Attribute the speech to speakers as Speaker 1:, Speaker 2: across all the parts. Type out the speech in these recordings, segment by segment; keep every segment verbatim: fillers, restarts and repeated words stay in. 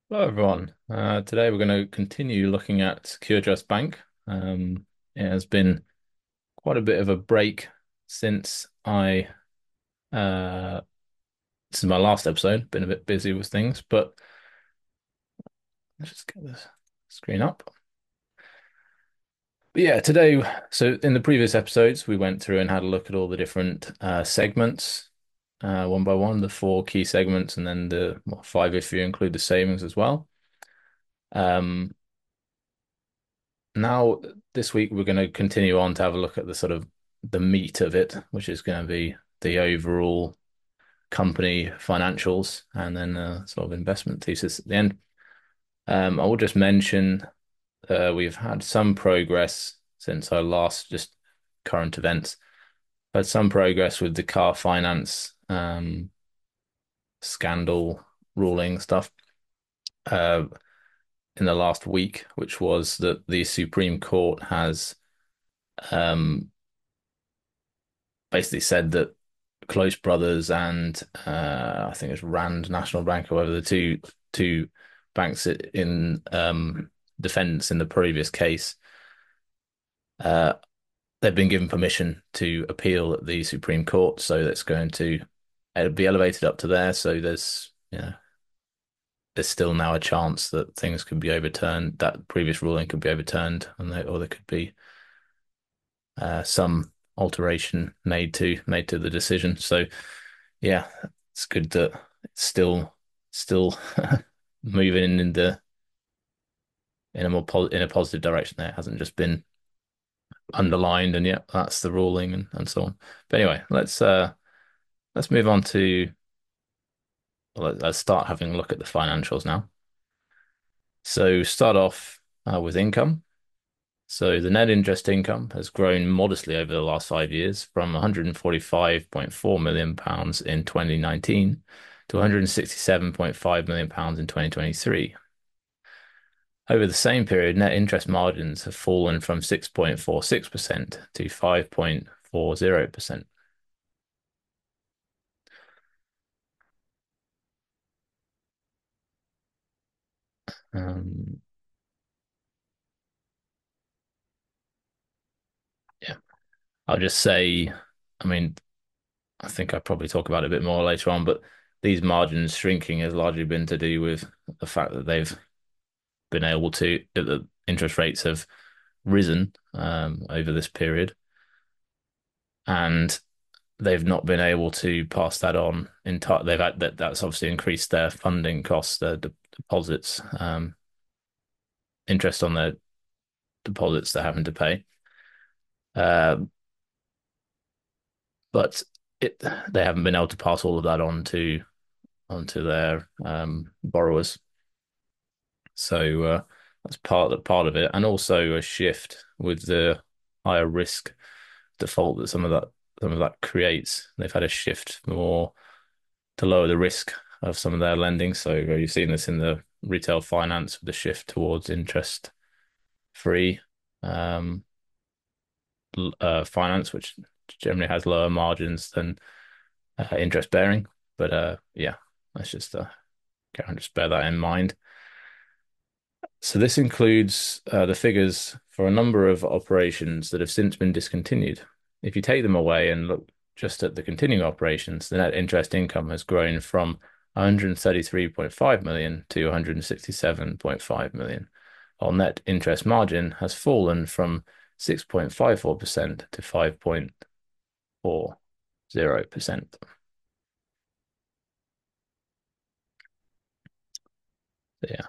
Speaker 1: Hello, everyone. Uh, today we're going to continue looking at Secure Trust Bank. Um, it has been quite a bit of a break since I uh, this is my last episode. Been a bit busy with things, but let's just get this screen up. But yeah, today, so in the previous episodes, we went through and had a look at all the different uh, segments, uh, one by one, the four key segments, and then the well, five if you include the savings as well. Um, Now, this week we're going to continue on to have a look at the sort of the meat of it, which is going to be the overall company financials and then uh, sort of investment thesis at the end. Um, I will just mention uh, we've had some progress since our last just current events. Had some progress with the car finance um, scandal ruling stuff uh, in the last week, which was that the Supreme Court has um, basically said that Close Brothers and uh, I think it's Rand National Bank, or whatever the two two banks in um, defense in the previous case, uh, they've been given permission to appeal at the Supreme Court, so that's going to uh, be elevated up to there. So there's you know there's still now a chance that things could be overturned, that previous ruling could be overturned, and they, or there could be uh, some alteration made to made to the decision. So yeah, it's good that it's still still moving in the in a more po in a positive direction there. It hasn't just been underlined and yeah, that's the ruling and, and so on. But anyway, let's uh let's move on to well, let's start having a look at the financials now. So start off uh, with income. So the net interest income has grown modestly over the last five years from one hundred forty-five point four million pounds in twenty nineteen to one hundred sixty-seven point five million pounds in twenty twenty-three. Over the same period, net interest margins have fallen from six point four six percent to five point four zero percent. Um, yeah, I'll just say, I mean, I think I'll probably talk about it a bit more later on, but these margins shrinking has largely been to do with the fact that they've been able to, that the interest rates have risen um, over this period, and they've not been able to pass that on in time. They've had that that's obviously increased their funding costs, their de deposits, um, interest on their deposits they're having to pay. Uh, but it they haven't been able to pass all of that on to onto their um, borrowers. So uh, that's part of part of it, and also a shift with the higher risk default that some of that some of that creates. They've had a shift more to lower the risk of some of their lending. So uh, you've seen this in the retail finance with the shift towards interest free um, uh, finance, which generally has lower margins than uh, interest bearing. But uh, yeah, let's just uh, kind of just bear that in mind. So this includes uh, the figures for a number of operations that have since been discontinued. If you take them away and look just at the continuing operations, the net interest income has grown from one hundred thirty-three point five million to one hundred sixty-seven point five million, while net interest margin has fallen from six point five four percent to five point four zero percent. So yeah, a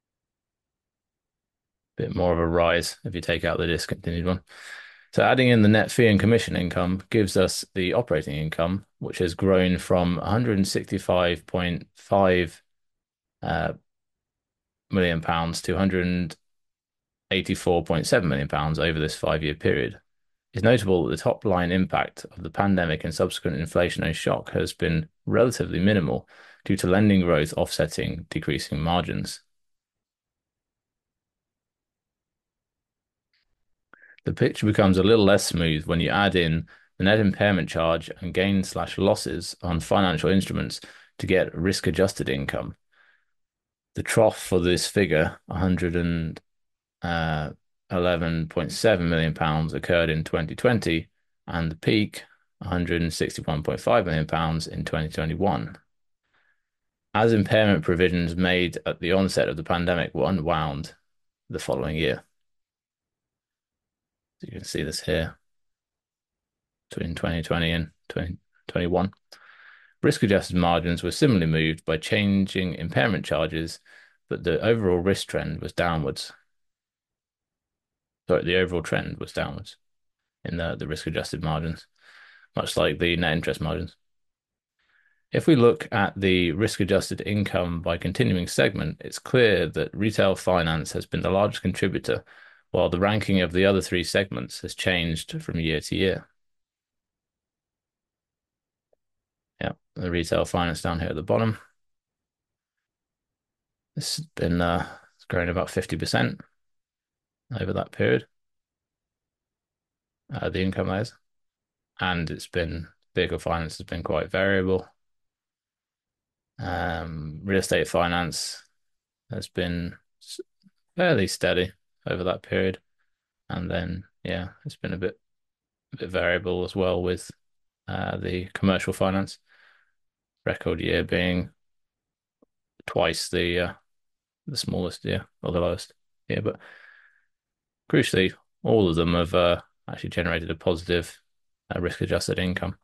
Speaker 1: bit more of a rise if you take out the discontinued one. So adding in the net fee and commission income gives us the operating income, which has grown from one hundred sixty-five point five uh, million pounds to one hundred eighty-four point seven million pounds over this five-year period. It's notable that the top line impact of the pandemic and subsequent inflationary shock has been relatively minimal due to lending growth offsetting decreasing margins. The picture becomes a little less smooth when you add in the net impairment charge and gain slash losses on financial instruments to get risk-adjusted income. The trough for this figure, one hundred eleven point seven million pounds, occurred in twenty twenty, and the peak, one hundred sixty-one point five million pounds, in twenty twenty-one. As impairment provisions made at the onset of the pandemic were unwound the following year. So you can see this here between twenty twenty and twenty twenty-one. Risk-adjusted margins were similarly moved by changing impairment charges, but the overall risk trend was downwards. Sorry, the overall trend was downwards in the, the risk-adjusted margins, much like the net interest margins. If we look at the risk-adjusted income by continuing segment, it's clear that retail finance has been the largest contributor, while the ranking of the other three segments has changed from year to year. Yeah, the retail finance down here at the bottom. This has been uh, it's grown about fifty percent over that period. Uh, the income is, and it's been vehicle finance has been quite variable. Um, real estate finance has been fairly steady over that period, and then yeah, it's been a bit a bit variable as well with uh, the commercial finance. Record year being twice the uh, the smallest year or the lowest year, but crucially, all of them have uh, actually generated a positive uh, risk-adjusted income.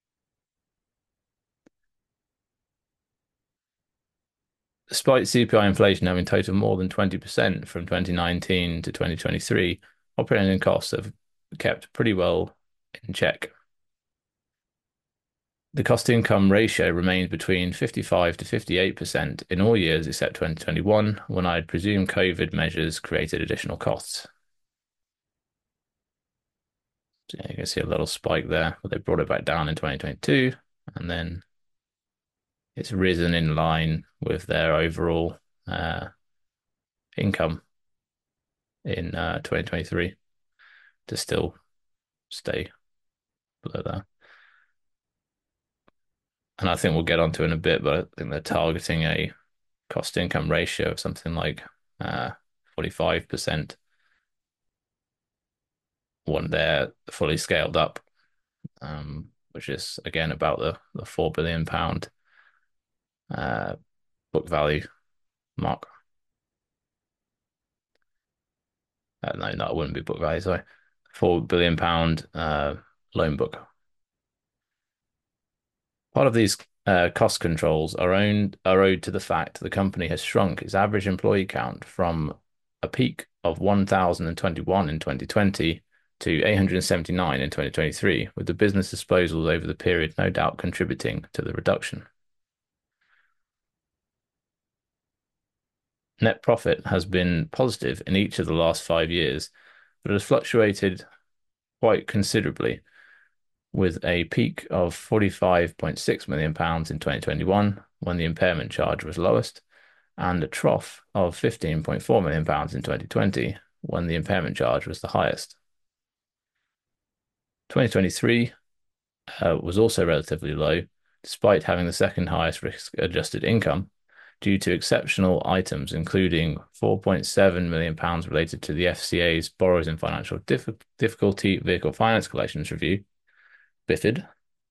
Speaker 1: Despite C P I inflation having totaled more than twenty percent from twenty nineteen to twenty twenty-three, operating costs have kept pretty well in check. The cost-to-income ratio remains between fifty-five to fifty-eight percent in all years except twenty twenty-one, when I'd presume COVID measures created additional costs. So yeah, you can see a little spike there, but they brought it back down in twenty twenty-two, and then it's risen in line with their overall uh, income in uh, twenty twenty-three to still stay below that. And I think we'll get onto it in a bit, but I think they're targeting a cost income ratio of something like uh, forty-five percent when they're fully scaled up, um, which is again about the, the four billion pound uh, book value mark. Uh, no, no, it wouldn't be book value, sorry. four billion pound uh, loan book. Part of these uh, cost controls are owned are owed to the fact the company has shrunk its average employee count from a peak of one thousand twenty-one in twenty twenty to eight hundred seventy-nine in twenty twenty-three, with the business disposals over the period no doubt contributing to the reduction. Net profit has been positive in each of the last five years, but has fluctuated quite considerably, with a peak of forty-five point six million pounds in twenty twenty-one, when the impairment charge was lowest, and a trough of fifteen point four million pounds in twenty twenty, when the impairment charge was the highest. twenty twenty-three uh, was also relatively low, despite having the second highest risk-adjusted income, due to exceptional items, including four point seven million pounds related to the F C A's Borrowers in Financial Dif Difficulty Vehicle Finance Collections Review, BiFID.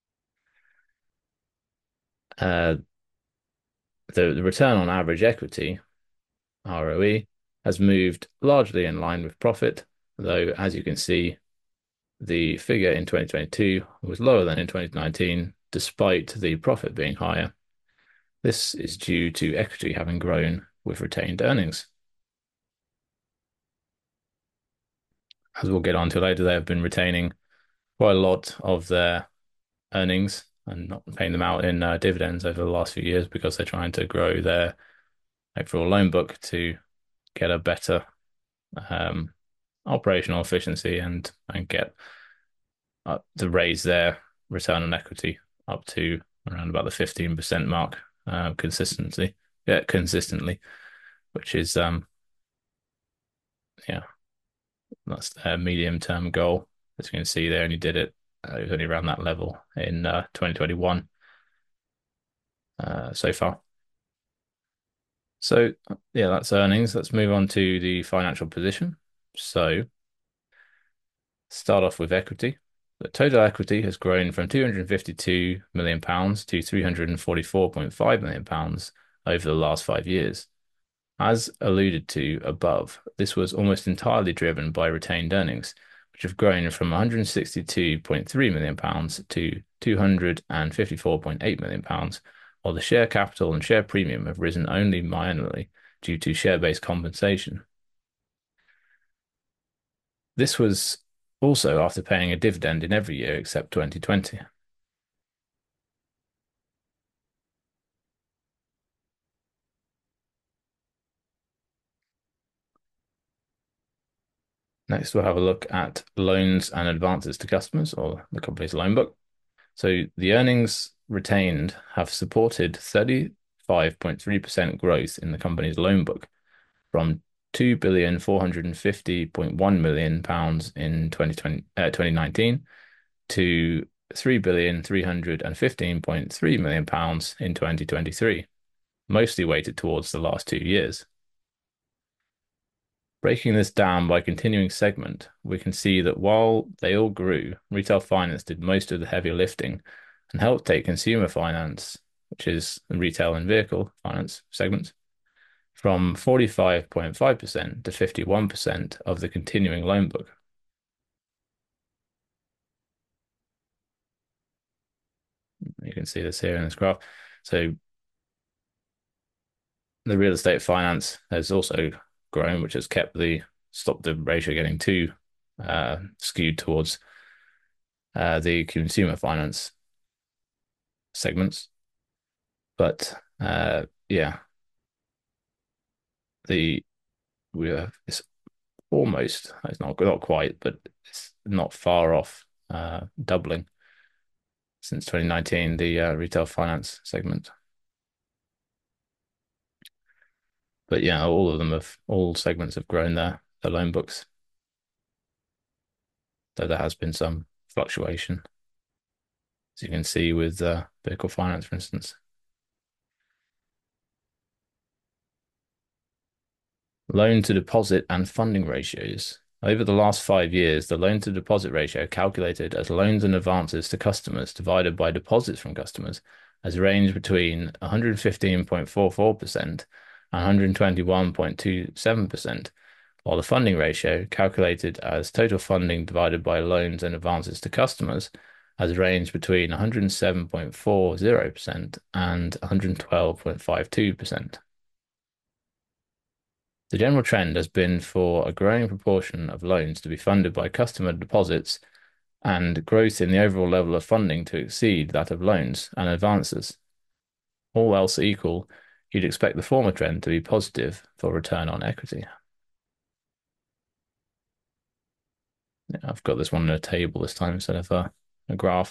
Speaker 1: Uh, the, the return on average equity, R O E, has moved largely in line with profit, though, as you can see, the figure in twenty twenty-two was lower than in twenty nineteen, despite the profit being higher. This is due to equity having grown with retained earnings. As we'll get on to later, they have been retaining quite a lot of their earnings and not paying them out in uh, dividends over the last few years, because they're trying to grow their overall loan book to get a better um, operational efficiency and and get uh, to raise their return on equity up to around about the fifteen percent mark uh, consistently. Yeah, consistently, which is um yeah, that's their medium term goal. As you can see, they only did it. Uh, it was only around that level in uh, twenty twenty-one uh, so far. So, yeah, that's earnings. Let's move on to the financial position. So, start off with equity. The total equity has grown from two hundred fifty-two million pounds to three hundred forty-four point five million pounds over the last five years. As alluded to above, this was almost entirely driven by retained earnings, which have grown from one hundred sixty-two point three million pounds to two hundred fifty-four point eight million pounds, while the share capital and share premium have risen only minorly due to share-based compensation. This was also after paying a dividend in every year except twenty twenty. Next, we'll have a look at loans and advances to customers, or the company's loan book. So the earnings retained have supported thirty-five point three percent growth in the company's loan book from two billion four hundred fifty point one million pounds in twenty twenty, uh, twenty nineteen to three billion three hundred fifteen point three million pounds in twenty twenty-three, mostly weighted towards the last two years. Breaking this down by continuing segment, we can see that while they all grew, retail finance did most of the heavy lifting and helped take consumer finance, which is the retail and vehicle finance segments, from forty-five point five percent to fifty-one percent of the continuing loan book. You can see this here in this graph. So the real estate finance has also grown, which has kept the stopped the ratio getting too uh, skewed towards uh, the consumer finance segments. But uh, yeah, the we have it's almost it's not not quite, but it's not far off uh, doubling since twenty nineteen, the uh, retail finance segment. But yeah, all of them have all segments have grown their their loan books, though there has been some fluctuation, as you can see with uh, vehicle finance, for instance. Loan to deposit and funding ratios. Over the last five years, the loan to deposit ratio, calculated as loans and advances to customers divided by deposits from customers, has ranged between one hundred fifteen point four four percent and one hundred twenty-one point two seven percent, while the funding ratio, calculated as total funding divided by loans and advances to customers, has ranged between one hundred seven point four zero percent and one hundred twelve point five two percent. The general trend has been for a growing proportion of loans to be funded by customer deposits and growth in the overall level of funding to exceed that of loans and advances. All else equal, you'd expect the former trend to be positive for return on equity. Yeah, I've got this one in a table this time instead of a, a graph.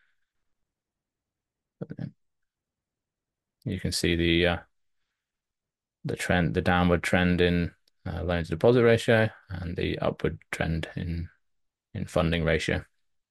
Speaker 1: You can see the uh, the trend, the downward trend in uh, loan to deposit ratio and the upward trend in in funding ratio.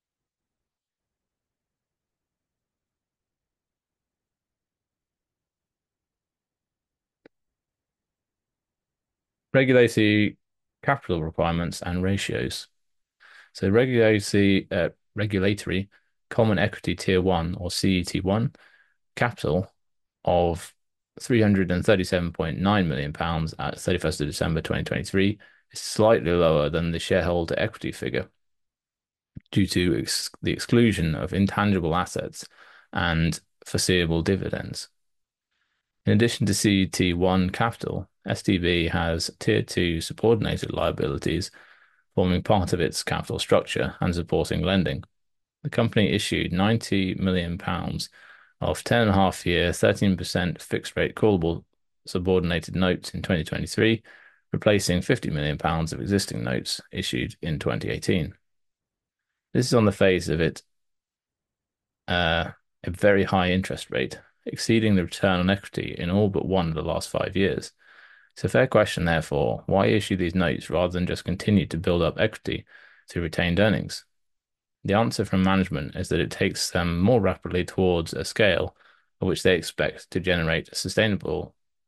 Speaker 1: Regulatory capital requirements and ratios. So regulatory uh, regulatory common equity tier one or C E T one capital of three hundred thirty-seven point nine million pounds at thirty-first of December twenty twenty-three is slightly lower than the shareholder equity figure due to ex the exclusion of intangible assets and foreseeable dividends. In addition to C E T one capital, S T B has tier two subordinated liabilities forming part of its capital structure and supporting lending. The company issued ninety million pounds of ten and a half year, thirteen percent fixed rate callable subordinated notes in twenty twenty-three, replacing fifty million pounds of existing notes issued in twenty eighteen. This is on the face of it uh, a very high interest rate, exceeding the return on equity in all but one of the last five years. It's a fair question, therefore, why issue these notes rather than just continue to build up equity through retained earnings? The answer from management is that it takes them more rapidly towards a scale at which they expect to generate sustainable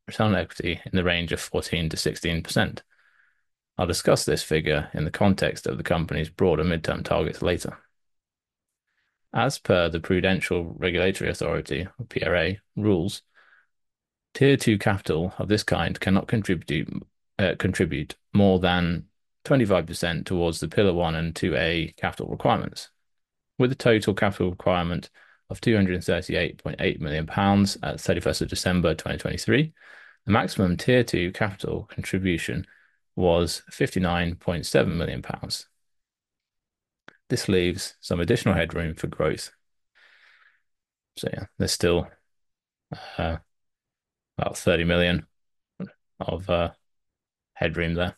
Speaker 1: return on equity in the range of fourteen to sixteen percent. I'll discuss this figure in the context of the company's broader midterm targets later. As per the Prudential Regulatory Authority, or P R A, rules, Tier two capital of this kind cannot contribute uh, contribute more than twenty-five percent towards the Pillar one and two A capital requirements. With a total capital requirement of two hundred thirty-eight point eight million pounds at thirty-first of December twenty twenty-three, the maximum Tier two capital contribution was fifty-nine point seven million pounds. This leaves some additional headroom for growth. So yeah, there's still uh, about thirty million of uh, headroom there.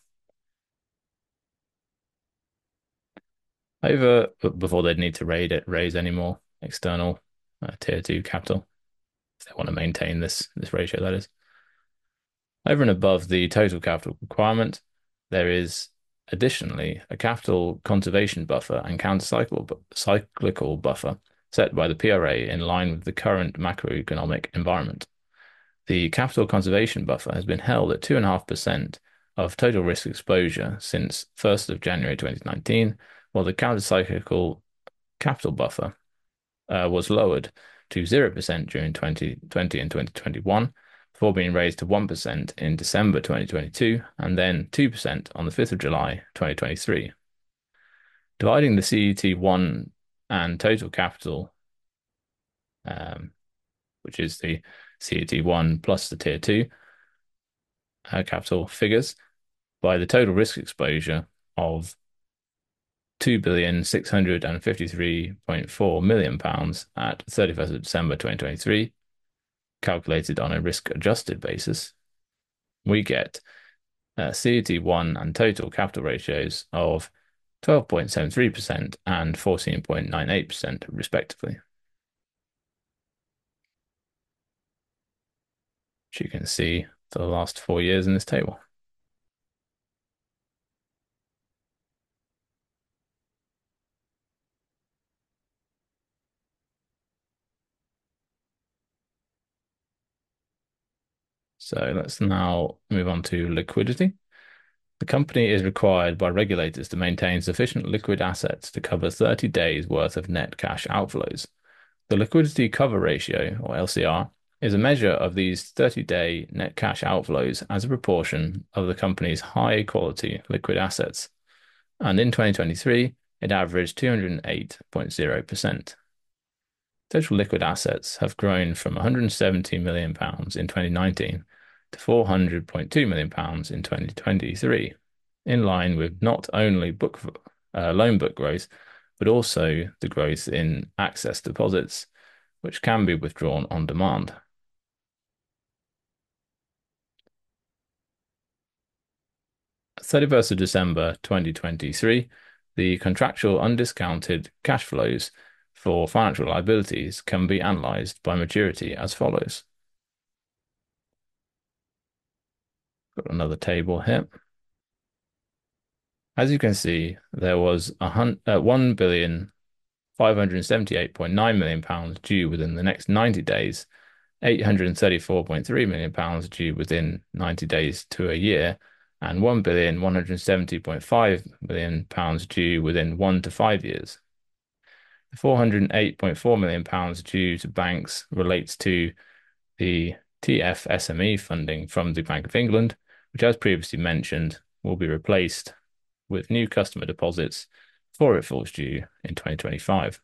Speaker 1: Over before they'd need to raise it, raise any more external uh, tier two capital if they want to maintain this this ratio, that is. Over and above the total capital requirement, there is additionally a capital conservation buffer and counter-cyclical buffer set by the P R A in line with the current macroeconomic environment. The capital conservation buffer has been held at two point five percent of total risk exposure since first of January twenty nineteen, while the counter-cyclical capital buffer uh, was lowered to zero percent during twenty twenty and twenty twenty-one, before being raised to one percent in December twenty twenty-two and then two percent on the fifth of July twenty twenty-three. Dividing the C E T one and total capital, um, which is the C E T one plus the Tier two uh, capital figures, by the total risk exposure of two billion six hundred fifty-three point four million pounds at thirty-first of December twenty twenty-three, calculated on a risk-adjusted basis, we get uh, C E T one and total capital ratios of twelve point seven three percent and fourteen point nine eight percent, respectively. Which you can see for the last four years in this table. So let's now move on to liquidity. The company is required by regulators to maintain sufficient liquid assets to cover thirty days worth of net cash outflows. The liquidity cover ratio, or L C R, is a measure of these thirty-day net cash outflows as a proportion of the company's high-quality liquid assets. And in twenty twenty-three, it averaged two hundred eight point zero percent. Total liquid assets have grown from one hundred seventy million pounds in twenty nineteen to four hundred point two million pounds in twenty twenty-three, in line with not only book uh, loan book growth, but also the growth in access deposits, which can be withdrawn on demand. thirty-first of December twenty twenty-three, the contractual undiscounted cash flows for financial liabilities can be analysed by maturity as follows. Got another table here. As you can see, there was a uh, one billion five hundred seventy-eight point nine million pounds due within the next ninety days, eight hundred thirty-four point three million pounds due within ninety days to a year, and one billion one hundred seventy point five million pounds due within one to five years. The four hundred eight point four million pounds due to banks relates to the T F S M E funding from the Bank of England, which, as previously mentioned, will be replaced with new customer deposits before it falls due in twenty twenty-five.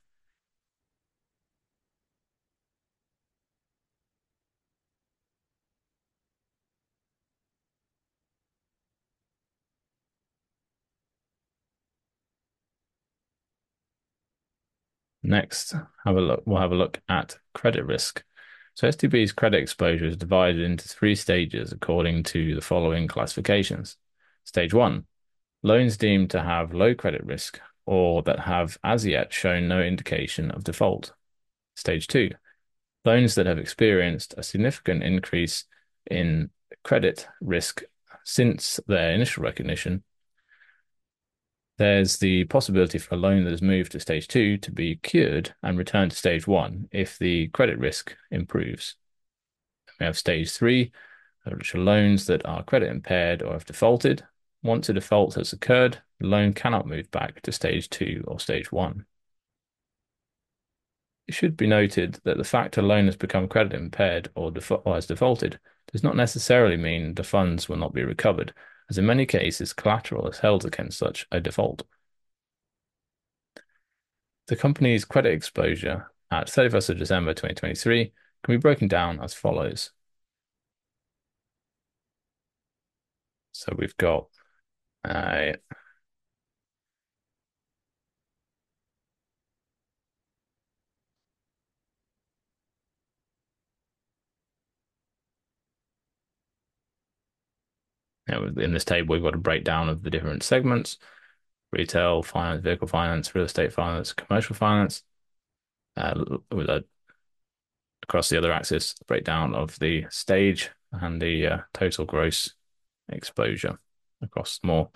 Speaker 1: Next, have a look. We'll have a look at credit risk. So S T B's credit exposure is divided into three stages according to the following classifications. Stage one, loans deemed to have low credit risk or that have as yet shown no indication of default. Stage two, loans that have experienced a significant increase in credit risk since their initial recognition. There's the possibility for a loan that has moved to stage two to be cured and return to stage one if the credit risk improves. We have stage three, which are loans that are credit impaired or have defaulted. Once a default has occurred, the loan cannot move back to stage two or stage one. It should be noted that the fact a loan has become credit impaired or, or has defaulted does not necessarily mean the funds will not be recovered, as in many cases collateral is held against such a default. The company's credit exposure at thirty-first of December twenty twenty-three can be broken down as follows. So we've got uh, you know, in this table, we've got a breakdown of the different segments: retail finance, vehicle finance, real estate finance, commercial finance, uh, with a across the other axis, breakdown of the stage and the uh, total gross exposure across more.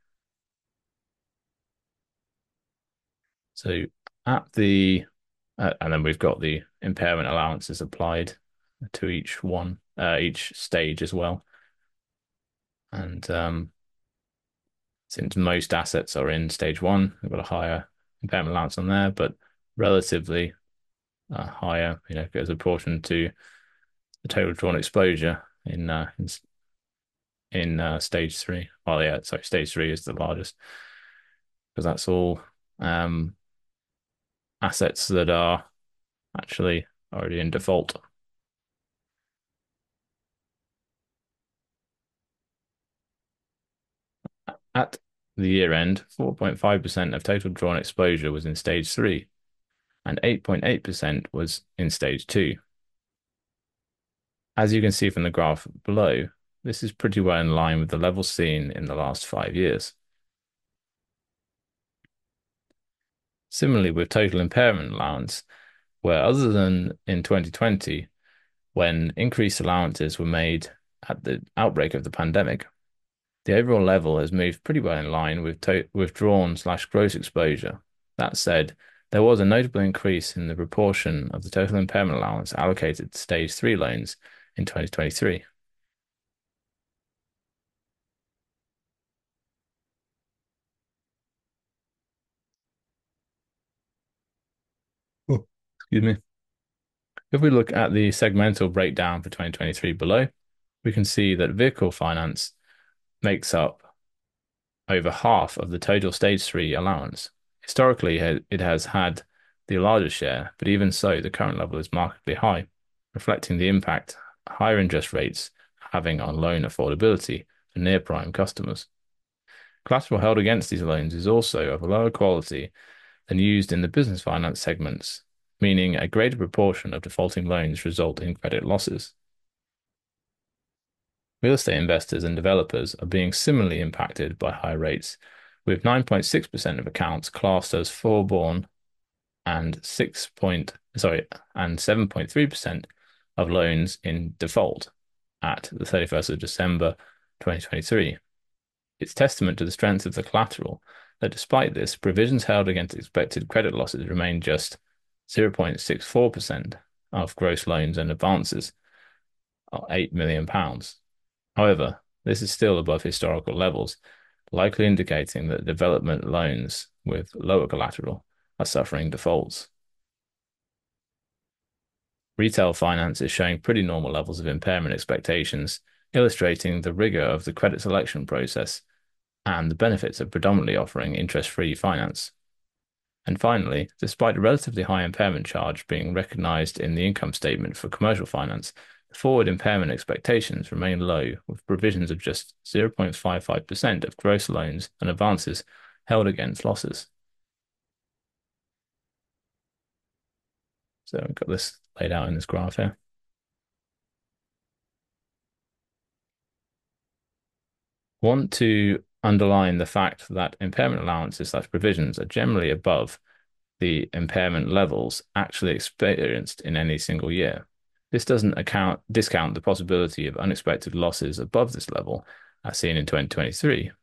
Speaker 1: So at the, uh, and then we've got the impairment allowances applied to each one, uh, each stage as well. And um, since most assets are in stage one, we've got a higher impairment allowance on there, but relatively uh, higher, you know, as a proportion to the total drawn exposure in uh, in, in uh, stage three. Well, yeah, sorry, stage three is the largest because that's all um, assets that are actually already in default. At the year end, four point five percent of total drawn exposure was in stage three, and eight point eight percent was in stage two. As you can see from the graph below, this is pretty well in line with the levels seen in the last five years. Similarly, with total impairment allowance, where other than in twenty twenty, when increased allowances were made at the outbreak of the pandemic, the overall level has moved pretty well in line with withdrawn slash gross exposure. That said, there was a notable increase in the proportion of the total impairment allowance allocated to stage three loans in twenty twenty-three. Oh, excuse me. If we look at the segmental breakdown for twenty twenty-three below, we can see that vehicle finance makes up over half of the total stage three allowance. Historically, it has had the largest share, but even so, the current level is markedly high, reflecting the impact higher interest rates having on loan affordability for near-prime customers. Collateral held against these loans is also of a lower quality than used in the business finance segments, meaning a greater proportion of defaulting loans result in credit losses. Real estate investors and developers are being similarly impacted by high rates, with nine point six percent of accounts classed as forborne and six point sorry and seven point three percent of loans in default at the thirty-first of December twenty twenty-three. It's testament to the strength of the collateral that despite this, provisions held against expected credit losses remain just zero point six four percent of gross loans and advances, or eight million pounds. However, this is still above historical levels, likely indicating that development loans with lower collateral are suffering defaults. Retail finance is showing pretty normal levels of impairment expectations, illustrating the rigor of the credit selection process and the benefits of predominantly offering interest-free finance. And finally, despite a relatively high impairment charge being recognized in the income statement for commercial finance, the forward impairment expectations remain low, with provisions of just zero point five five percent of gross loans and advances held against losses. So I've got this laid out in this graph here. Want to underline the fact that impairment allowances slash provisions are generally above the impairment levels actually experienced in any single year. This doesn't account discount the possibility of unexpected losses above this level, as seen in twenty twenty-three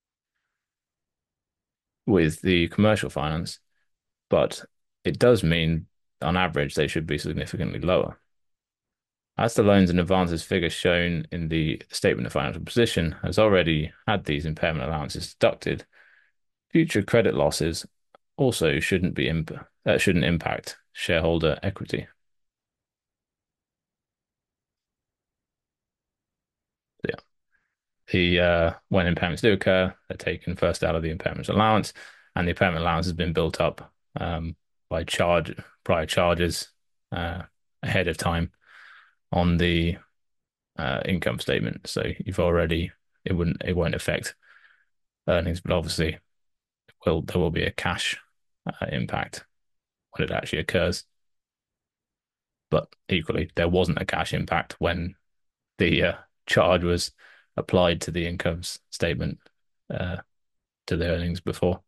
Speaker 1: with the commercial finance, but it does mean on average they should be significantly lower. As the loans and advances figure shown in the statement of financial position has already had these impairment allowances deducted, future credit losses also shouldn't be imp uh, shouldn't impact shareholder equity. So, yeah, the uh, when impairments do occur, they're taken first out of the impairment allowance, and the impairment allowance has been built up um, by charge prior charges uh, ahead of time on the uh, income statement. So you've already it wouldn't it won't affect earnings, but obviously will there will be a cash uh, impact when it actually occurs. But equally, there wasn't a cash impact when the uh, charge was applied to the income statement uh, to the earnings before.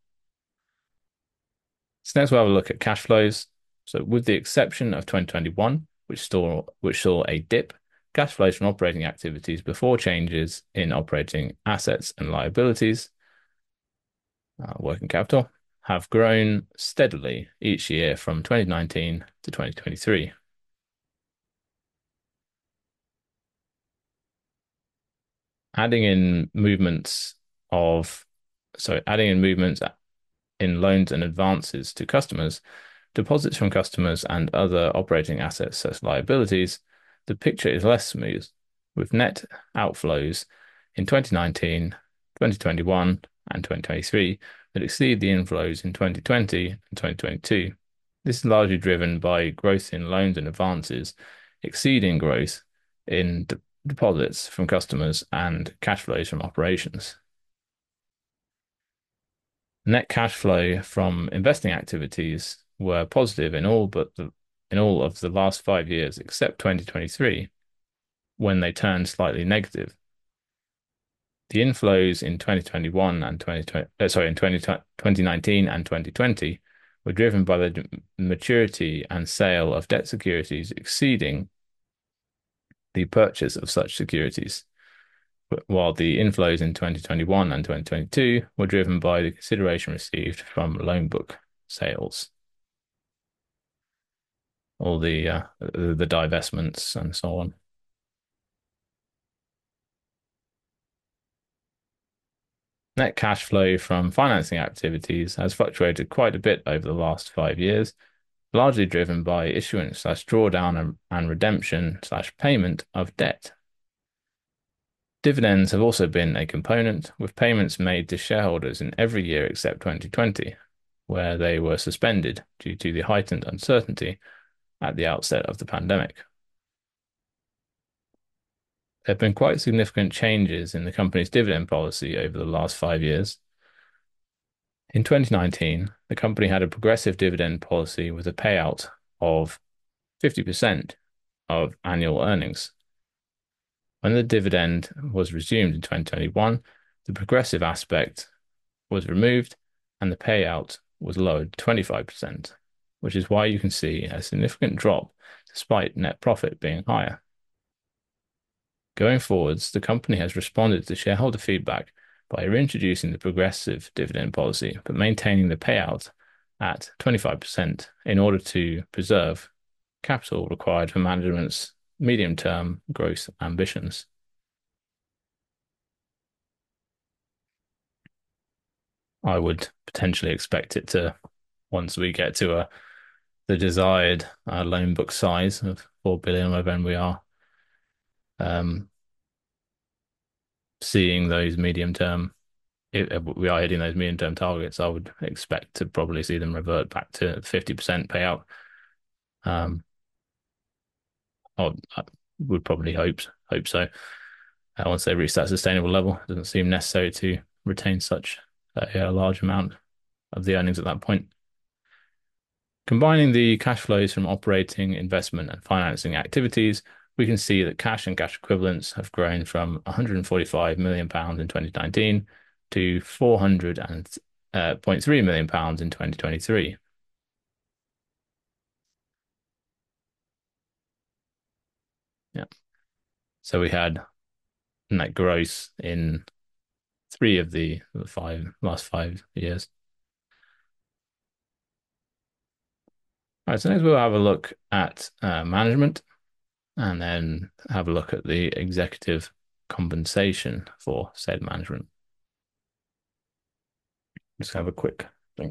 Speaker 1: So next we'll have a look at cash flows. So with the exception of twenty twenty-one, which saw which saw a dip, cash flows from operating activities before changes in operating assets and liabilities, uh, working capital, have grown steadily each year from twenty nineteen to twenty twenty-three. Adding in movements of, so adding in movements in loans and advances to customers, deposits from customers, and other operating assets such as liabilities, the picture is less smooth, with net outflows in twenty nineteen, twenty twenty-one, and twenty twenty-three that exceed the inflows in twenty twenty and twenty twenty-two. This is largely driven by growth in loans and advances exceeding growth in de deposits from customers and cash flows from operations. Net cash flow from investing activities were positive in all but the, in all of the last five years except twenty twenty-three, when they turned slightly negative. The inflows in twenty twenty-one and twenty twenty, uh, sorry, in twenty, twenty nineteen and twenty twenty were driven by the maturity and sale of debt securities exceeding the purchase of such securities, while the inflows in twenty twenty-one and twenty twenty-two were driven by the consideration received from loan book sales, all the uh, the divestments and so on. Net cash flow from financing activities has fluctuated quite a bit over the last five years, largely driven by issuance slash drawdown and, and redemption slash payment of debt. Dividends have also been a component, with payments made to shareholders in every year except twenty twenty, where they were suspended due to the heightened uncertainty at the outset of the pandemic. There have been quite significant changes in the company's dividend policy over the last five years. In twenty nineteen, the company had a progressive dividend policy with a payout of fifty percent of annual earnings. When the dividend was resumed in twenty twenty-one, the progressive aspect was removed and the payout was lowered to twenty-five percent, which is why you can see a significant drop despite net profit being higher. Going forwards, the company has responded to shareholder feedback by reintroducing the progressive dividend policy, but maintaining the payout at twenty-five percent in order to preserve capital required for management's medium-term growth ambitions. I would potentially expect it to, once we get to a the desired uh, loan book size of four billion, wherever we are, um, seeing those medium-term, if we are hitting those medium-term targets, I would expect to probably see them revert back to fifty percent payout. Um, I would probably hope hope so. Uh, once they reach that sustainable level, it doesn't seem necessary to retain such a, a large amount of the earnings at that point. Combining the cash flows from operating, investment, and financing activities, we can see that cash and cash equivalents have grown from one hundred forty-five million pounds in twenty nineteen to four hundred point three million pounds in twenty twenty-three. Yeah. So we had net growth in three of the five last five years. All right, so next we'll have a look at uh, management. and then have a look at the executive compensation for said management. Just have a quick think.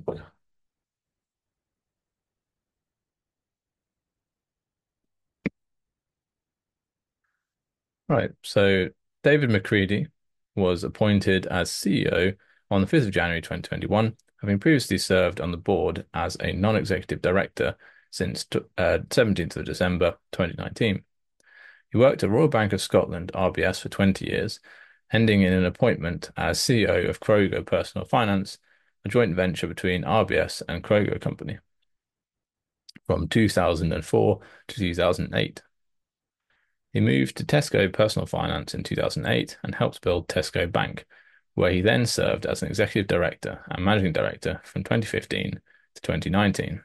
Speaker 1: Right. So David Macready was appointed as C E O on the fifth of January twenty twenty-one, having previously served on the board as a non-executive director since uh, seventeenth of December twenty nineteen. He worked at Royal Bank of Scotland, R B S, for twenty years, ending in an appointment as C E O of Kroger Personal Finance, a joint venture between R B S and Kroger Company, from two thousand four to two thousand eight. He moved to Tesco Personal Finance in two thousand eight and helped build Tesco Bank, where he then served as an executive director and managing director from twenty fifteen to twenty nineteen.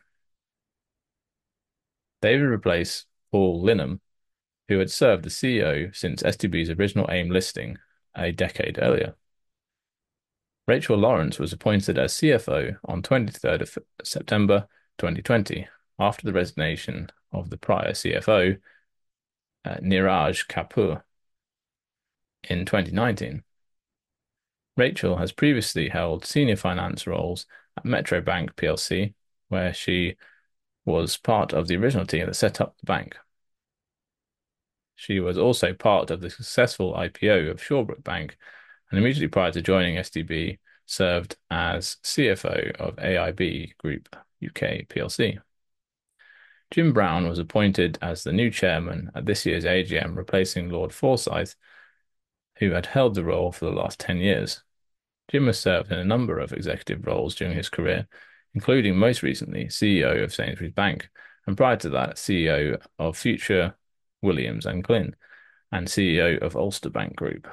Speaker 1: David replaced Paul Linham, who had served as C E O since S T B's original AIM listing a decade earlier. Rachel Lawrence was appointed as C F O on twenty-third of September twenty twenty, after the resignation of the prior C F O, uh, Neeraj Kapoor, in twenty nineteen. Rachel has previously held senior finance roles at Metro Bank P L C, where she was part of the original team that set up the bank. She was also part of the successful I P O of Shawbrook Bank, and immediately prior to joining S T B, served as C F O of A I B Group U K P L C. Jim Brown was appointed as the new chairman at this year's A G M, replacing Lord Forsyth, who had held the role for the last ten years. Jim has served in a number of executive roles during his career, including most recently C E O of Sainsbury's Bank, and prior to that, C E O of Future Williams and Glyn, and C E O of Ulster Bank Group.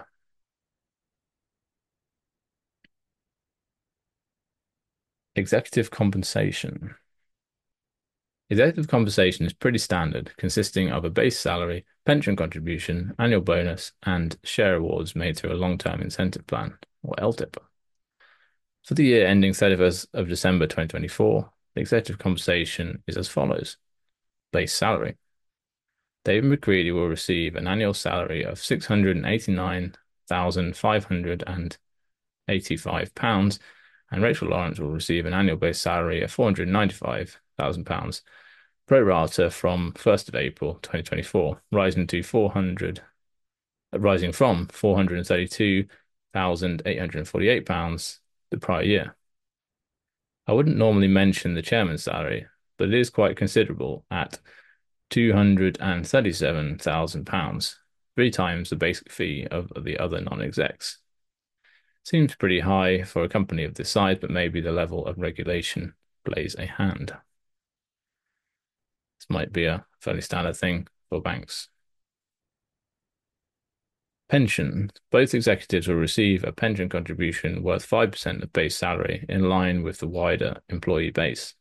Speaker 1: Executive compensation. Executive compensation is pretty standard, consisting of a base salary, pension contribution, annual bonus, and share awards made through a long-term incentive plan, or L T I P. For the year ending thirty-first of December twenty twenty-four, the executive compensation is as follows. Base salary. David Macready will receive an annual salary of six hundred eighty-nine thousand five hundred eighty-five pounds, and Rachel Lawrence will receive an annual base salary of four hundred ninety-five thousand pounds, pro rata from first of April twenty twenty-four, rising to four hundred, rising from four hundred thirty-two thousand eight hundred forty-eight pounds the prior year. I wouldn't normally mention the chairman's salary, but it is quite considerable at two hundred thirty-seven thousand pounds, three times the basic fee of the other non-execs. Seems pretty high for a company of this size, but maybe the level of regulation plays a hand. This might be a fairly standard thing for banks. Pension. Both executives will receive a pension contribution worth five percent of base salary, in line with the wider employee base.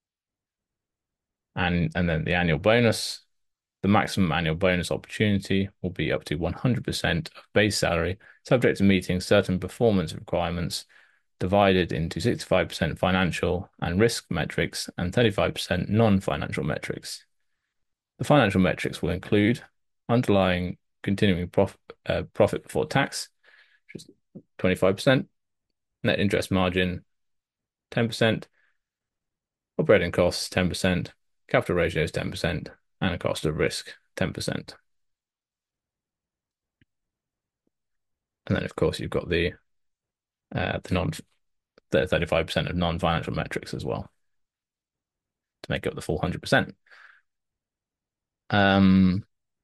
Speaker 1: And, and then the annual bonus. The maximum annual bonus opportunity will be up to one hundred percent of base salary, subject to meeting certain performance requirements, divided into sixty-five percent financial and risk metrics and thirty-five percent non-financial metrics. The financial metrics will include underlying continuing prof uh, profit before tax, which is twenty-five percent, net interest margin, ten percent, operating costs, ten percent, capital ratios, ten percent, and a cost of risk, ten percent. And then, of course, you've got the uh, the non the thirty-five percent of non-financial metrics as well to make up the full one hundred percent. Um,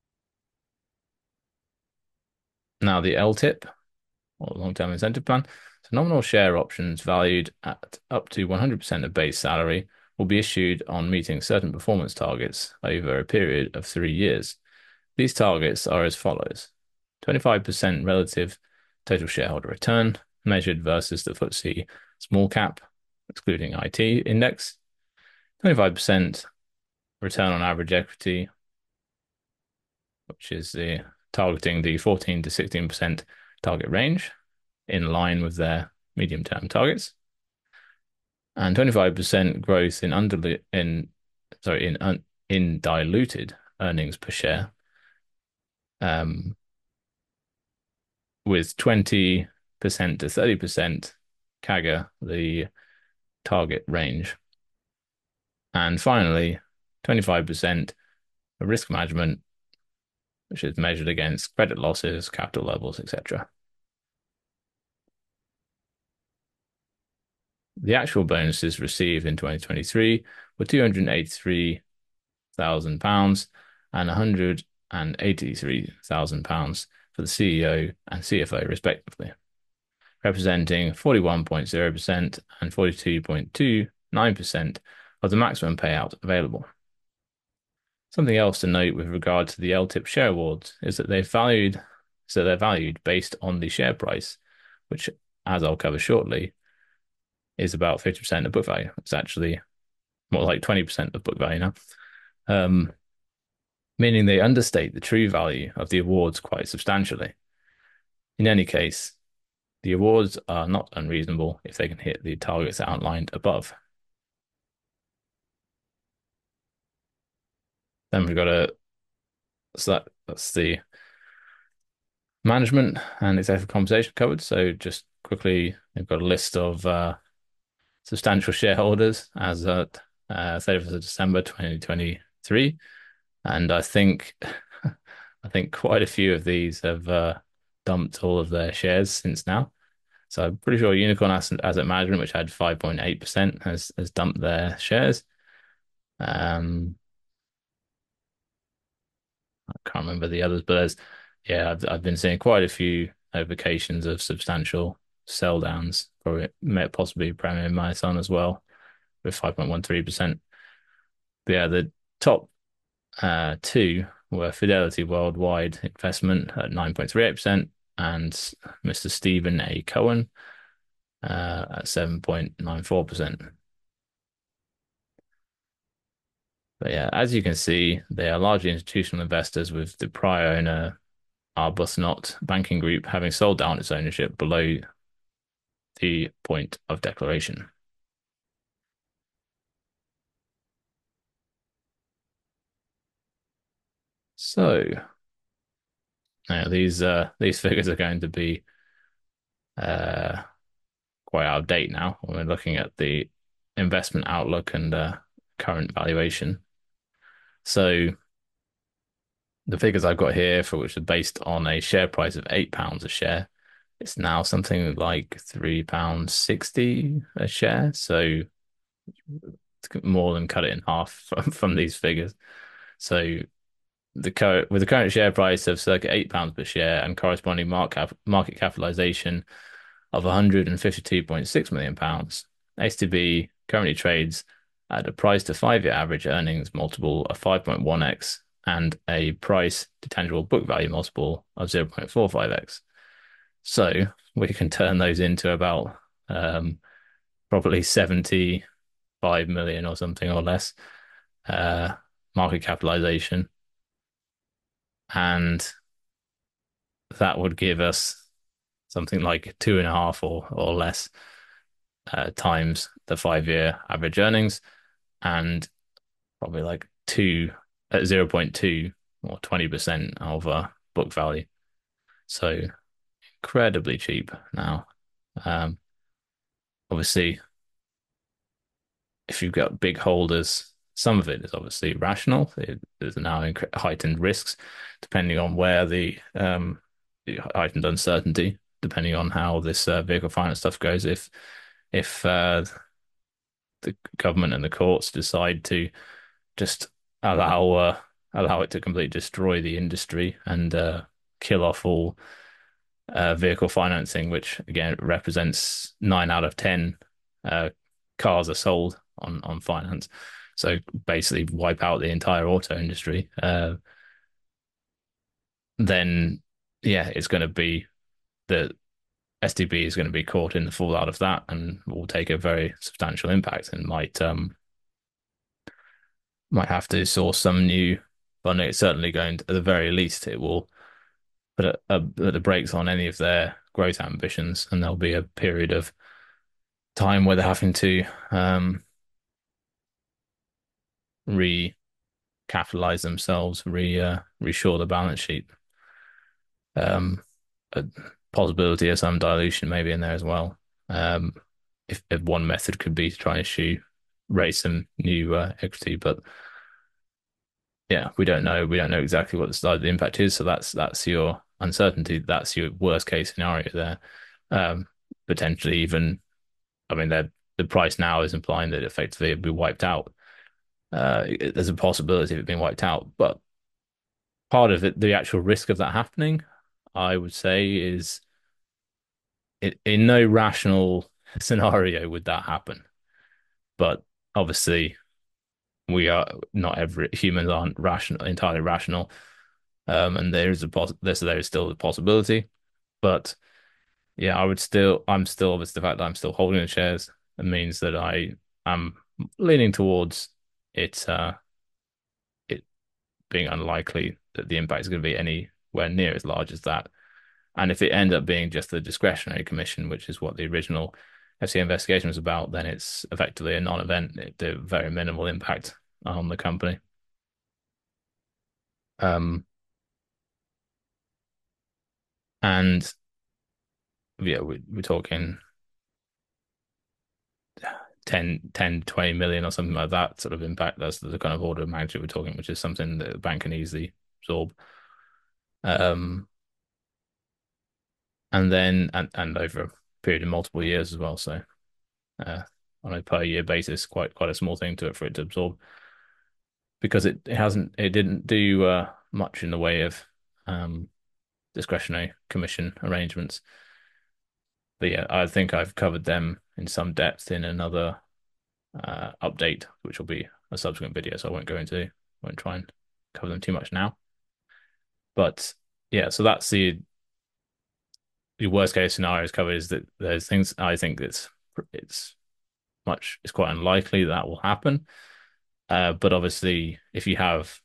Speaker 1: now the L T I P, or long-term incentive plan. So nominal share options valued at up to one hundred percent of base salary will be issued on meeting certain performance targets over a period of three years. These targets are as follows. twenty-five percent relative total shareholder return measured versus the F T S E small cap, excluding I T index, twenty-five percent return on average equity, which is the targeting the fourteen to sixteen percent target range, in line with their medium-term targets, and twenty-five percent growth in under in sorry in un, in diluted earnings per share, um, with twenty percent to thirty percent CAGR, the target range. And finally, twenty-five percent risk management, which is measured against credit losses, capital levels, et cetera. The actual bonuses received in twenty twenty-three were two hundred eighty-three thousand pounds and one hundred eighty-three thousand pounds for the C E O and C F O, respectively, representing forty-one point zero percent and forty-two point two nine percent of the maximum payout available. Something else to note with regard to the L T I P share awards is that they're valued, so they're valued based on the share price, which, as I'll cover shortly, is about fifty percent of book value. It's actually more like twenty percent of book value now, um, meaning they understate the true value of the awards quite substantially. In any case, the awards are not unreasonable if they can hit the targets outlined above. Then we've got a, so that, that's the management and executive compensation covered. So just quickly, we've got a list of uh, substantial shareholders as at uh, thirty-first of December twenty twenty-three. And I think I think quite a few of these have uh, dumped all of their shares since now. So I'm pretty sure Unicorn Asset, Asset Management, which had five point eight percent, has has dumped their shares. Um, I can't remember the others, but there's yeah, I've I've been seeing quite a few notifications of substantial sell downs, probably possibly Premier Marathon as well, with five point one three percent. But yeah, the top uh, two were Fidelity Worldwide Investment at nine point three eight percent and Mister Stephen A. Cohen uh, at seven point nine four percent. But yeah, as you can see, they are largely institutional investors, with the prior owner, Arbuthnot Banking Group, having sold down its ownership below the point of declaration. So now these uh, these figures are going to be uh, quite out of date now when we're looking at the investment outlook and uh, current valuation. So the figures I've got here, for which are based on a share price of eight pounds a share, it's now something like three pounds sixty a share. So more than cut it in half from, from these figures. So the current with the current share price of circa eight pounds per share and corresponding market cap, market capitalization of one hundred fifty-two point six million pounds, S T B currently trades at a price to five-year average earnings multiple of five point one x and a price to tangible book value multiple of zero point four five x. So we can turn those into about um, probably seventy-five million or something or less uh, market capitalization. And that would give us something like two and a half or, or less uh, times the five-year average earnings, and probably like two at zero point two or twenty percent of uh, book value. So incredibly cheap now. Um, obviously, if you've got big holders, some of it is obviously rational. It, there's now heightened risks depending on where the, um, the heightened uncertainty, depending on how this uh, vehicle finance stuff goes. If if uh, the government and the courts decide to just allow uh, allow it to completely destroy the industry and uh, kill off all uh, vehicle financing, which again represents nine out of ten uh, cars are sold on on finance. So basically, wipe out the entire auto industry. Uh, then yeah, it's going to be the S T B is going to be caught in the fallout of that and will take a very substantial impact and might um might have to source some new funding. It's certainly going to, at the very least, it will put a, a, put the brakes on any of their growth ambitions, and there'll be a period of time where they're having to um, recapitalize themselves, re uh, reshore the balance sheet. Um, a possibility of some dilution maybe in there as well. Um, if, if one method could be to try and issue, raise some new uh, equity, but yeah, we don't know. We don't know exactly what the size of the impact is. So that's that's your uncertainty. That's your worst case scenario there. Um, Potentially even, I mean, the the price now is implying that effectively it'll be wiped out. Uh, it- there's a possibility of it being wiped out, but part of it, the actual risk of that happening, I would say, is it, in no rational scenario would that happen. But obviously, we are not every humans aren't rational, entirely rational, um, and there is a poss there's there is still a possibility. But yeah, I would still, I'm still obviously the fact that I'm still holding the shares. It means that I am leaning towards it, uh, it being unlikely that the impact is going to be anywhere near as large as that. And if it ends up being just the discretionary commission, which is what the original F C A investigation was about, then it's effectively a non-event. It did very minimal impact on the company. Um, and yeah, we, we're talking ten, ten, twenty million or something like that sort of impact. That's the kind of order of magnitude we're talking, which is something that the bank can easily absorb. Um, and then, and, and over a period of multiple years as well. So, uh, on a per year basis, quite, quite a small thing to it for it to absorb. Because it, it hasn't it didn't do uh, much in the way of um, discretionary commission arrangements. But yeah, I think I've covered them in some depth in another uh, update, which will be a subsequent video, so I won't go into won't try and cover them too much now. But yeah, so that's the the worst case scenarios covered is that there's things I think it's it's much it's quite unlikely that will happen. Uh, but obviously, if you have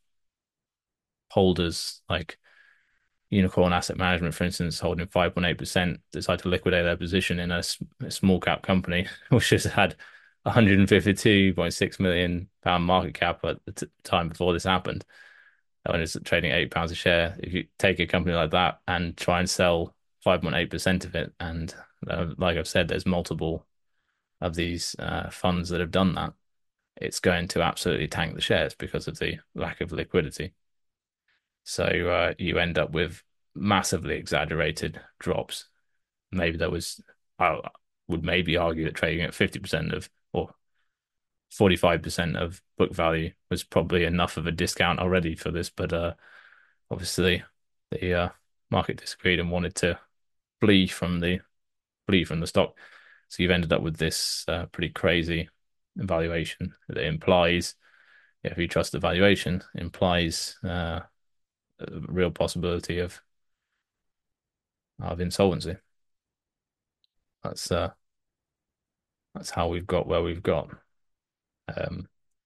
Speaker 1: holders like Unicorn Asset Management, for instance, holding five point eight percent, decide to liquidate their position in a, a small cap company, which has had one hundred fifty-two point six million pound market cap at the t time before this happened, when it's trading eight pounds a share. If you take a company like that and try and sell five point eight percent of it, and uh, like I've said, there's multiple of these uh, funds that have done that, it's going to absolutely tank the shares because of the lack of liquidity. So uh, you end up with massively exaggerated drops. Maybe there was, I would maybe argue that trading at fifty percent of or forty-five percent of book value was probably enough of a discount already for this. But uh, obviously, the uh, market disagreed and wanted to flee from the flee from the stock. So you've ended up with this uh, pretty crazy valuation that implies, yeah, if you trust the valuation, implies uh, a real possibility of of insolvency. That's uh that's how we've got where we've got. Um,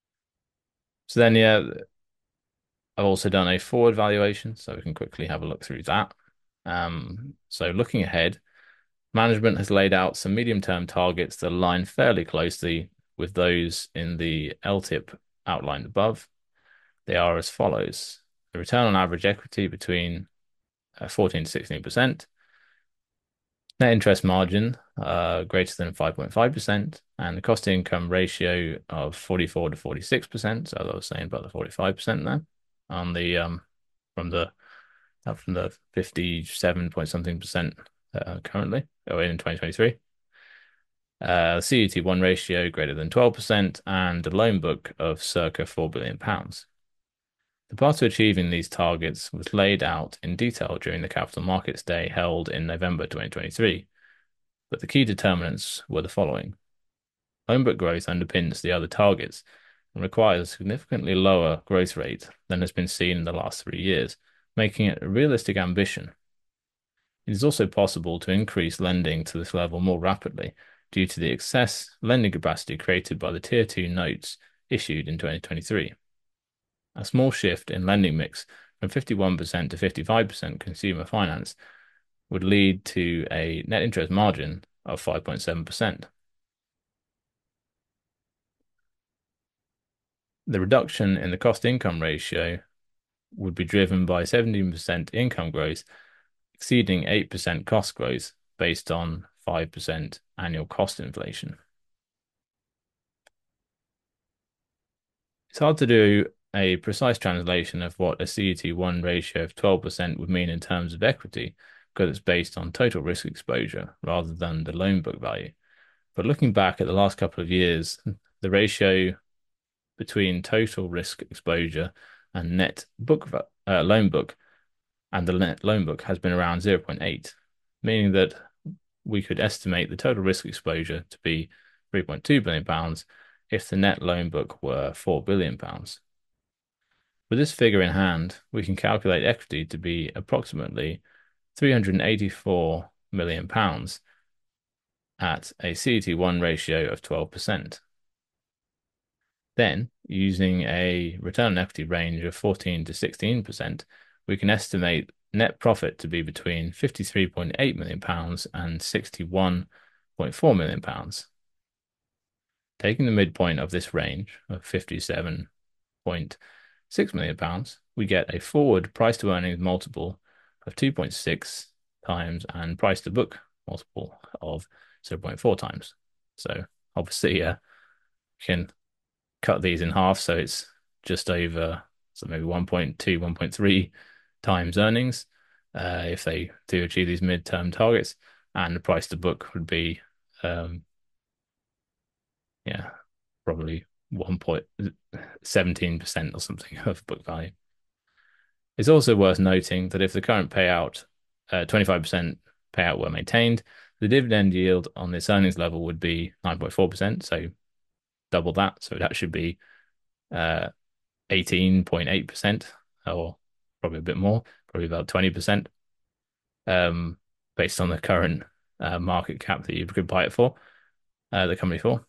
Speaker 1: so then yeah, I've also done a forward valuation, so we can quickly have a look through that. Um, so looking ahead, management has laid out some medium-term targets that align fairly closely with those in the L T I P outlined above. They are as follows: the return on average equity between uh, fourteen to sixteen percent, net interest margin uh, greater than five point five percent, and the cost to income ratio of forty-four to forty-six percent. So as I was saying about the forty-five percent there on the um from the uh, from the fifty-seven point something percent uh, currently or in twenty twenty-three. Uh, C E T one ratio greater than twelve percent and a loan book of circa four billion pounds. The path to achieving these targets was laid out in detail during the Capital Markets Day held in November twenty twenty-three, but the key determinants were the following. Loan book growth underpins the other targets and requires a significantly lower growth rate than has been seen in the last three years, making it a realistic ambition. It is also possible to increase lending to this level more rapidly due to the excess lending capacity created by the Tier two notes issued in twenty twenty-three. A small shift in lending mix from fifty-one percent to fifty-five percent consumer finance would lead to a net interest margin of five point seven percent. The reduction in the cost income ratio would be driven by seventeen percent income growth exceeding eight percent cost growth based on five percent annual cost inflation. It's hard to do a precise translation of what a C E T one ratio of twelve percent would mean in terms of equity because it's based on total risk exposure rather than the loan book value. But looking back at the last couple of years, the ratio between total risk exposure and net book uh, loan book and the net loan book has been around zero point eight, meaning that we could estimate the total risk exposure to be three point two billion pounds if the net loan book were four billion pounds. With this figure in hand, we can calculate equity to be approximately three hundred eighty-four million pounds at a C E T one ratio of twelve percent. Then, using a return on equity range of fourteen to sixteen percent, we can estimate net profit to be between fifty-three point eight million pounds and sixty-one point four million pounds. Taking the midpoint of this range of fifty-seven point six million pounds, we get a forward price to earnings multiple of two point six times and price to book multiple of zero point four times. So obviously, uh, you can cut these in half, so it's just over, so maybe one point two, one point three times earnings uh, if they do achieve these midterm targets, and the price to book would be, um, yeah, probably one point one seven percent or something of book value. It's also worth noting that if the current payout, uh, twenty-five percent payout were maintained, the dividend yield on this earnings level would be nine point four percent, so double that. So that should be uh, eighteen point eight percent, or probably a bit more, probably about twenty percent, um, based on the current uh, market cap that you could buy it for, uh, the company for.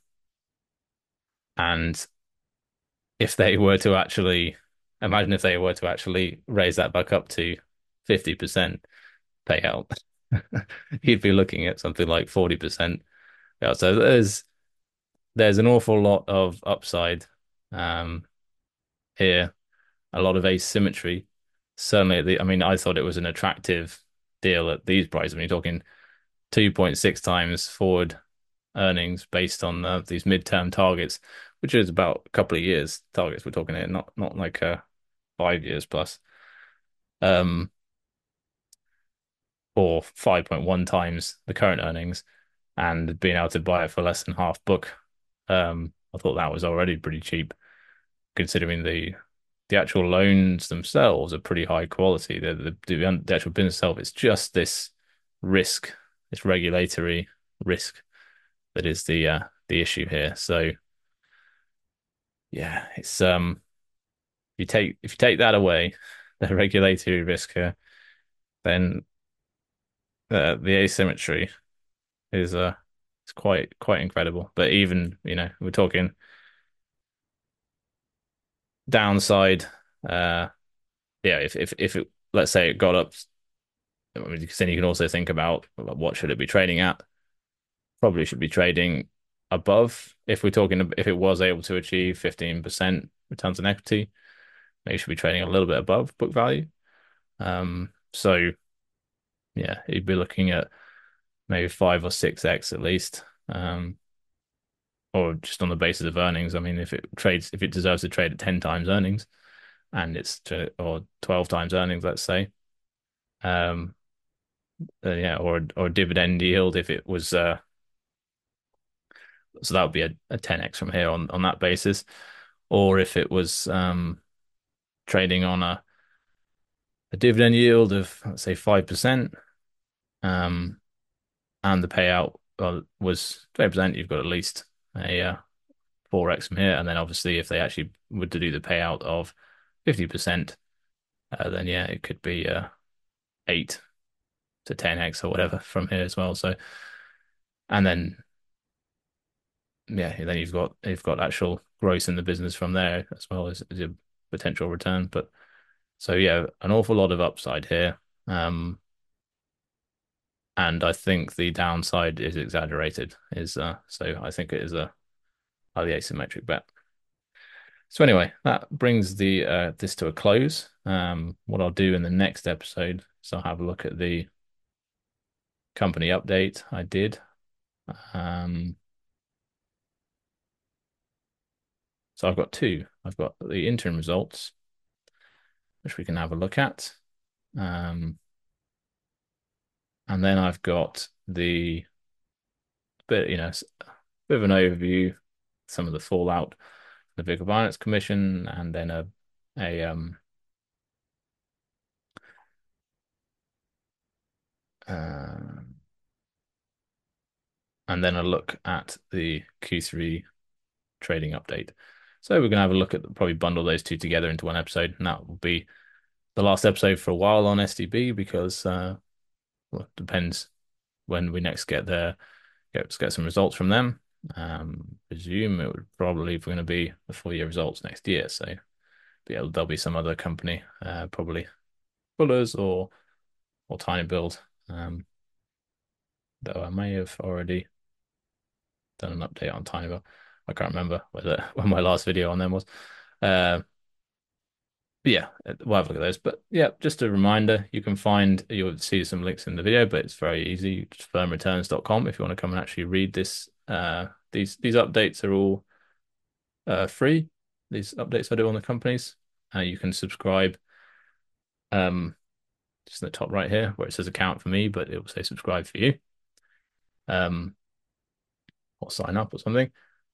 Speaker 1: And if they were to actually, imagine if they were to actually raise that back up to fifty percent payout, you'd be looking at something like forty percent. Yeah, so there's there's an awful lot of upside um, here, a lot of asymmetry. Certainly, the, I mean, I thought it was an attractive deal at these prices. When you're talking two point six times forward earnings based on uh, these midterm targets, which is about a couple of years targets we're talking here, not not like uh, five years plus. Um, or five point one times the current earnings, and being able to buy it for less than half book. Um, I thought that was already pretty cheap, considering the the actual loans themselves are pretty high quality. The the, the, the actual business itself, it's just this risk, this regulatory risk that is the uh, the issue here. So yeah, it's um you take if you take that away, the regulatory risk here, then uh, the asymmetry is uh it's quite quite incredible. But even, you know, we're talking downside, uh yeah, if if if it, let's say it got up, I mean, then you can also think about what should it be trading at. Probably should be trading above. If we're talking, if it was able to achieve fifteen percent returns on equity, maybe should be trading a little bit above book value. Um, so yeah, you'd be looking at maybe five or six X at least. Um, or just on the basis of earnings. I mean, if it trades, if it deserves to trade at ten times earnings and it's to, or twelve times earnings, let's say, um, uh, yeah, or or dividend yield if it was, uh, so that would be a, a ten X from here on on that basis, or if it was um trading on a a dividend yield of, let's say, five percent, um, and the payout uh, was twenty percent, you've got at least a uh, four X from here. And then obviously if they actually were to do the payout of fifty percent, uh, then yeah, it could be uh, eight to ten X or whatever from here as well. So, and then yeah, then you've got you've got actual growth in the business from there as well as, as a potential return. But so yeah, an awful lot of upside here. Um, and I think the downside is exaggerated. Is uh, so I think it is a highly asymmetric bet. So anyway, that brings the uh, this to a close. Um, what I'll do in the next episode is I'll have a look at the company update I did. Um, so I've got two. I've got the interim results, which we can have a look at. Um, and then I've got the bit, you know, bit of an overview, some of the fallout, the Vehicle Finance Commission, and then a a um uh, and then a look at the Q three trading update. So we're gonna have a look at probably bundle those two together into one episode, and that will be the last episode for a while on S T B because uh, well, it depends when we next get there, get get some results from them. Um, presume it would probably if we're going to be the full year results next year. So yeah, there'll be some other company, uh, probably Fuller's or or Tiny Build. Um, though I may have already done an update on Tiny Build. I can't remember whether when my last video on them was. Uh, but yeah, we'll have a look at those. But yeah, just a reminder, you can find you'll see some links in the video, but it's very easy. Just firm returns dot com if you want to come and actually read this. Uh, these these updates are all uh, free. These updates I do on the companies. Uh, you can subscribe. Um, just in the top right here where it says account for me, but it will say subscribe for you. Um, or sign up or something.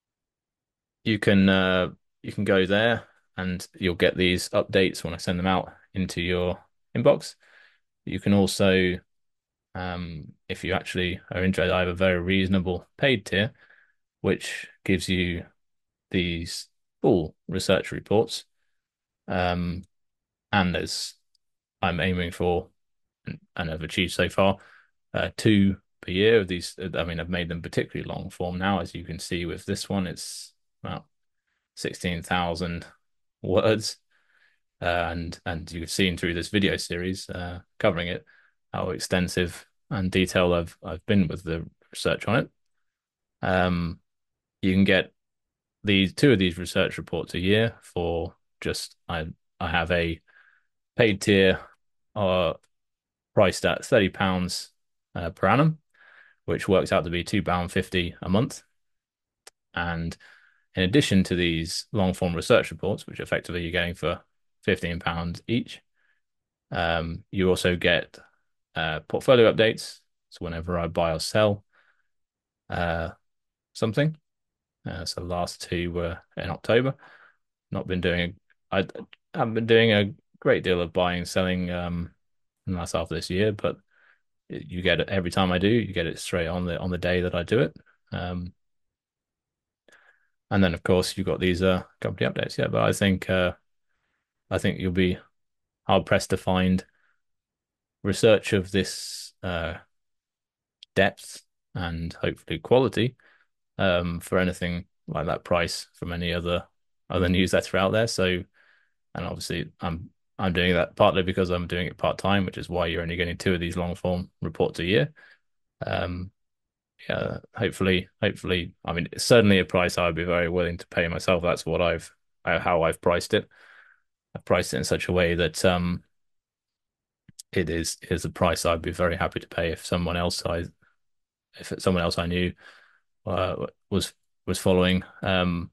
Speaker 1: You can uh, you can go there and you'll get these updates when I send them out into your inbox. You can also, um, if you actually are interested, I have a very reasonable paid tier, which gives you these full research reports. Um, and there's I'm aiming for and, and have achieved so far uh, two per year of these. I mean, I've made them particularly long form now, as you can see with this one. It's about sixteen thousand words, uh, and and you've seen through this video series uh, covering it how extensive and detailed I've I've been with the research on it. Um, you can get these two of these research reports a year for just I I have a paid tier uh priced at thirty pounds uh, per annum, which works out to be two pound fifty a month. And in addition to these long form research reports, which effectively you're getting for fifteen pounds each, um, you also get uh, portfolio updates. So whenever I buy or sell uh, something, uh, so the last two were in October. Not been doing, I haven't been doing a great deal of buying and selling um, in the last half of this year, but you get it every time I do, you get it straight on the on the day that I do it. Um, and then of course you've got these uh company updates. Yeah, but I think uh I think you'll be hard pressed to find research of this uh depth and hopefully quality um for anything like that price from any other other newsletter out there. So and obviously I'm I'm doing that partly because I'm doing it part time, which is why you're only getting two of these long form reports a year. Um, yeah, hopefully, hopefully, I mean, it's certainly a price I would be very willing to pay myself. That's what I've, uh, how I've priced it. I've priced it in such a way that um, it is is a price I'd be very happy to pay if someone else I, if it's someone else I knew uh, was was following, um,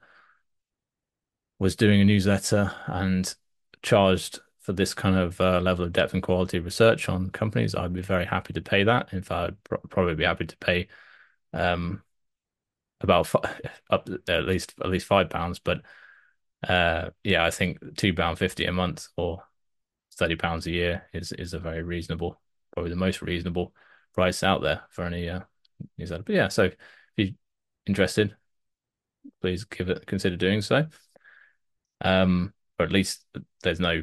Speaker 1: was doing a newsletter and charged for this kind of uh, level of depth and quality research on companies. I'd be very happy to pay that. In fact, I'd pro probably be happy to pay um about five, up at least at least five pounds. But uh, yeah, I think two pound fifty a month or thirty pounds a year is is a very reasonable, probably the most reasonable price out there for any uh, newsletter. But yeah, so if you're interested, please give it consider doing so. Um, or at least there's no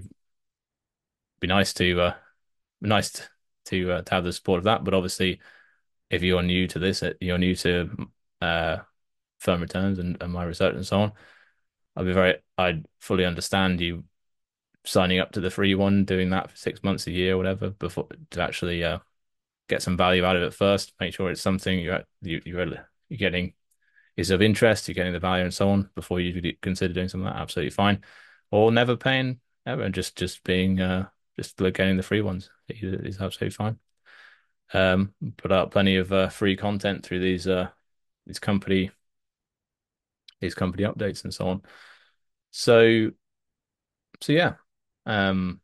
Speaker 1: be nice to uh nice to uh, to have the support of that. But obviously, if you're new to this, uh, you're new to uh firm returns and, and my research and so on. I'd be very, I'd fully understand you signing up to the free one, doing that for six months, a year, whatever, before to actually uh, get some value out of it first. Make sure it's something you're you, you're you're getting is of interest, you're getting the value and so on before you consider doing something like that. Absolutely fine, or never paying ever, just just being uh just getting the free ones is, is absolutely fine. Um, put out plenty of uh, free content through these uh these company these company updates and so on. So so yeah, um,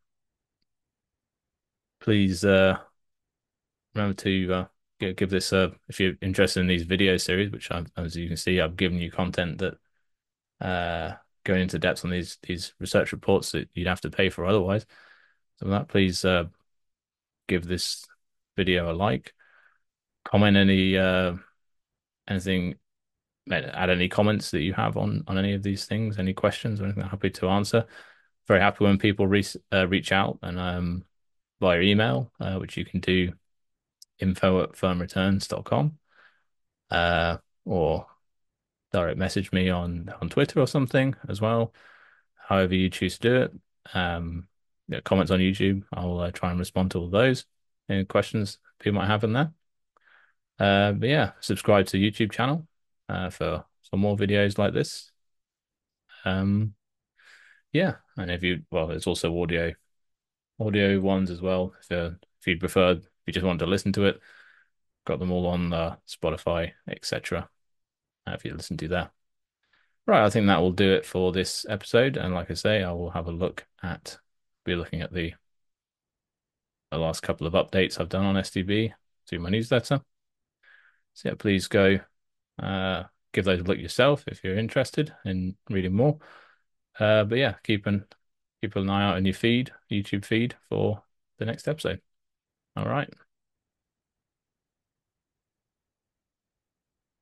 Speaker 1: please uh remember to uh give, give this uh if you're interested in these video series, which I, as you can see, I've given you content that uh going into depth on these these research reports that you'd have to pay for otherwise. So that please uh give this video a like, comment any uh anything, add any comments that you have on on any of these things, any questions or anything. I'm happy to answer. Very happy when people re uh, reach out and um via email, uh, which you can do info at firmreturns dot com, uh or direct message me on on Twitter or something as well. However you choose to do it. Um, yeah, comments on YouTube, I'll uh, try and respond to all those. Any questions people might have in there. Uh, but yeah, subscribe to the YouTube channel uh, for for more videos like this. Um, yeah, and if you well, there's also audio audio ones as well. If uh, if you prefer, if you just want to listen to it, got them all on uh, Spotify, et cetera. Uh, if you listen to that. Right, I think that will do it for this episode. And like I say, I will have a look at be looking at the the last couple of updates I've done on S T B through my newsletter. So yeah, please go uh, give those a look yourself if you're interested in reading more. Uh, but yeah, keep an keep an eye out on your feed, YouTube feed for the next episode. All right.